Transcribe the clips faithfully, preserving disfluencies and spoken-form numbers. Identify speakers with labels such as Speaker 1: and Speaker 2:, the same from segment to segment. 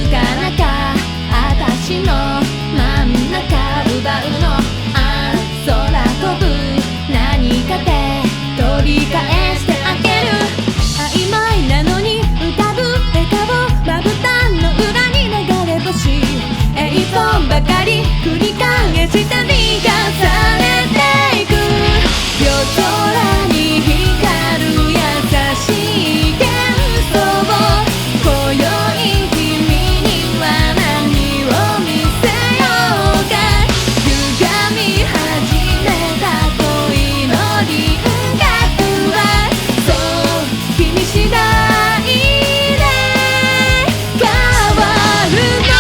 Speaker 1: かなか私の真ん中奪うの。ああ空飛ぶ何かで取り返してあげる。曖昧なのに浮かぶ笑顔まぶたの裏に流れ星。栄光ばかり繰り返したり重ねていく。夜空に光る優しい幻想を今宵君には何を見せようか。歪み始めた恋の輪郭はそう君次第で変わるの。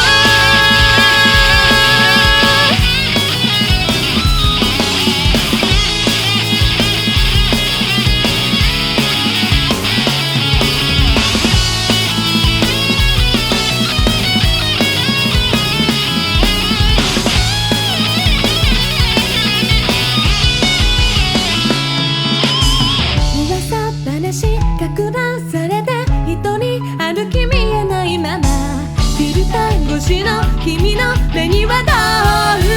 Speaker 1: 噂話かく乱されて人に歩き見えないままフィルター越しの君の目にはどう